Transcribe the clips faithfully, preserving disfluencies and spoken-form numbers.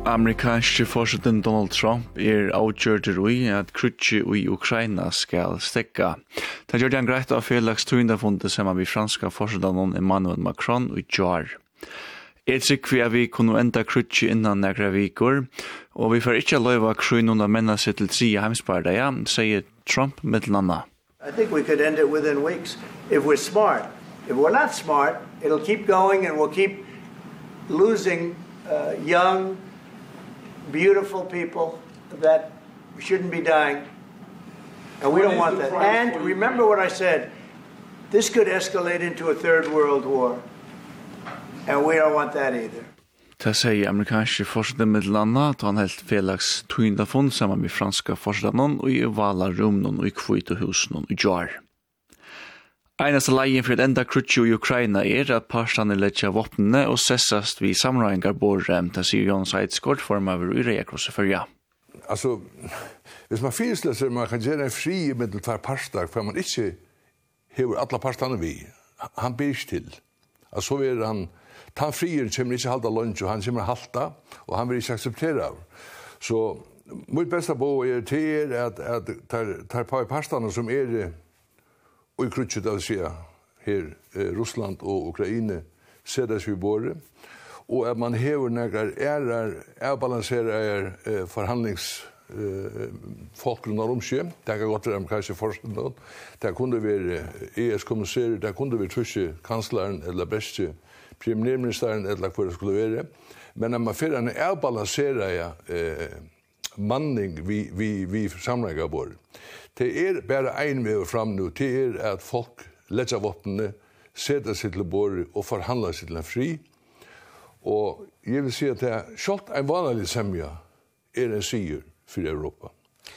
Amerikanske forsetten Donald Trump er avgjørter i at krutje i Ukraina skal stekka. Det gjør han greit av Felix Tøyndafundet sammen med franska forsetten Emmanuel Macron og Jar. Jeg tror vi at vi kunne enda krutje innan nekra vikur, og vi får ikke løyva krøynuna menna seg til tre heimspardeia, sier Trump med landa. I think we could end it within weeks if we're smart. If we're not smart, it'll keep going and we'll keep losing uh, young, beautiful people that shouldn't be dying. And we don't want that. And remember what I said, this could escalate into a third world war. And we don't want that either. Det sier amerikanske forsetten med landa, at han helt Felix Tøyndafund sammen med franska forsetten og i vala rumnen og i Kvitehusen og i Jar. Einaste leien for et enda krutje i Ukraina er at partene letja våpnene og sessast vi samrøyngar båre, det sier Jon Seidskort, formaver i Reakrosse førja. Altså, hvis man finnes man kan gjøre en fri med tvær parstar, for man ikke hever alle partene vi, han ber ikke til. Altså, så er han, han frier kommer ikke halda lunch, og han kommer halta, og han vil ikke akseptere. Så, mitt beste på er til er at, at tar, tar på partene som er og i krutset av sida her, eh, Russland og Ukraina sedes vi båre, og at man hever nekkar ærar, avbalanserar eh, forhandlings eh, folkgrunnar omskje, det kan godt være kanskje forstånd, det kunne være E S-kommissærer, det kunne være trusje kansleren eller beste premierministeren eller hva det skulle være, men at man fyrir en avbalanserar eh, manning vi, vi, vi samlegger båre. Det er bare en vei fram nu, det er at folk letja våpnene, setter seg til bordet og forhandler seg til en fri. Og jeg vil si at det er selv en vanlig semja er en sier for Europa.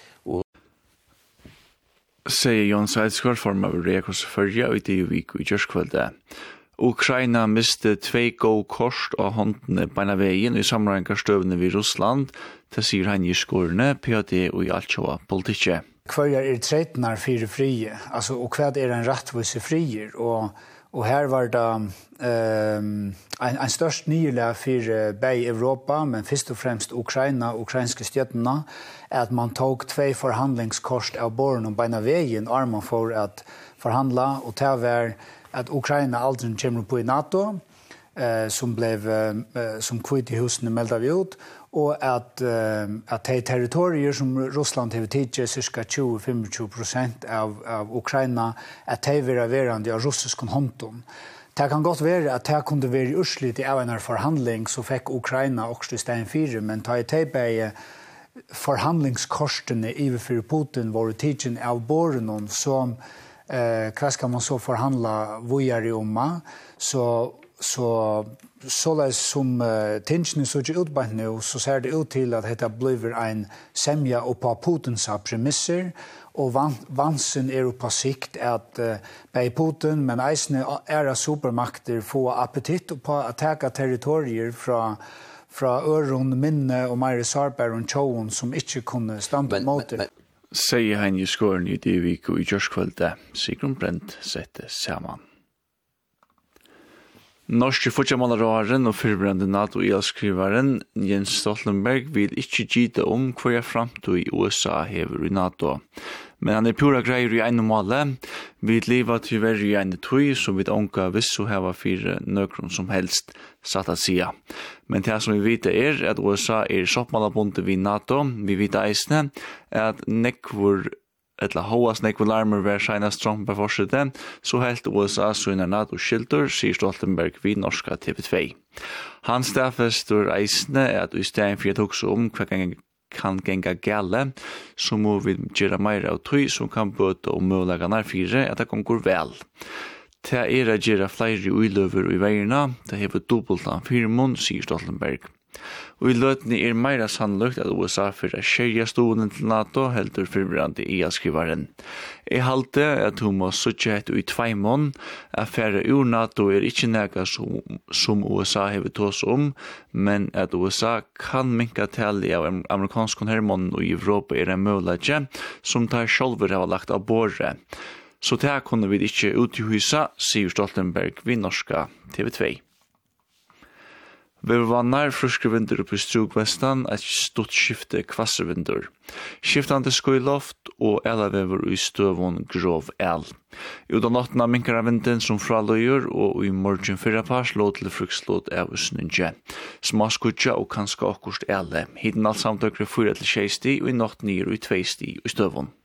Sier Jon Seidskort, form av Reakrosse førja, og det er jo vik i Gjørskvöldet. Ukraina miste tvei god kost av håndene beina veien i samrøyngarstøvene ved Russland, det sier han i skårene, P H D og i Altjova politikket. Hver er tretnar fire frie, altså, og hva er en rettvise frier, og, og her var det um, en, en størst nylig for bei Europa, men først og fremst Ukraina, ukrainske støttene, at man tog tvei forhandlingskost av båren og beina veien, og man for at forhandla, og det var at Ukraina aldri kommer på i NATO, eh, som blev eh, som Kvitehusene meldte vi ut, og at, uh, at de territorier som Russland har tidligere, cirka tjue til tjue-fem prosent av, av Ukraina, at de vil være av russisk håndton. Det kan godt være at det kunne være utslitt av en forhandling, så fikk Ukraina også i stedet fire, men ta i tilbake forhandlingskostene overfor Putin var tidligere av båren, som uh, hva skal man så forhandle videre om, så så så där som uh, tensionen så ut utbant nu, så ser det ut til at dette blir en semja og på Putins premisser, og van, vansen er på sikt at uh, bei Putin, men eisne er supermakter få appetitt på å attacka territorier fra fra Øron, Minne og Meire Sarberg og Tjoen som ikke kunne stande mot det. Sier han i skåren i det vik og i Gjørskvöldet, Sigrun Brent sette sammen. Norske fotballmålaren og fyrbrande NATO-elskrivaren Jens Stoltenberg vil ikke gite om hva jeg framtid i U S A hever i NATO. Men han er pura greier i ene måle. Vi lever til verre i ene tøy, så vi ånka visst å heva fire nøkron som helst satt at sida. Men det som vi vet er at U S A er soppmålabundet vid NATO. Vi vet eisne at nekvor etla hoas nekvo larmer ver seinast Trump er forsette, så helt U S A søgner NATO-skilter, sier Stoltenberg vid norska T V to. Han stafestur eisne at i stedet for jeg tok så om hva kan genga gale, så må vi gjøre meira av tøy som kan bøte og mulige nærfire at det kan gå vel. Det er å gjøre flere uiløver i veierna, det hever dobbelt av firmon, sier Stoltenberg. Og i løtene er meira sannlukt at U S A fyrir a skjerja stolen til NATO heldur fyrbrande i skrivaren. Jeg halte at hun må suttje et ut tveimon, at færre ur NATO er ikkje nega som, som U S A hever tås om, men at U S A kan minka tali av amerikansk hermon og i Europa er en møllage som tar sjolver har lagt av båre. Så det kunne vi ikkje uthusa, sier Stoltenberg vid norska T V to. Vi var nær fruske vinter oppe i Strugvestan, et stort skifte kvasse vinter. Skiftande skoiloft og elavever i støvun grov el. Utan nattna minkar av vinden som fraløyer, og i morgen fyrra pars lå til frukslåt av usnynge. Smaskutja og kanska akkurst ele. Hiden alt samtøkre fyra til tjei sti, og i natt nir og i tvei sti i støvun.